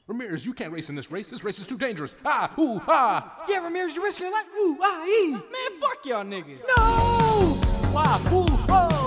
Ramirez, you can't race in this race. This race is too dangerous. Ah, ooh, ah. Yeah, Ramirez, you risk your life. Ooh, ah, ee. Man, fuck y'all niggas. No! Ah, ooh, ah.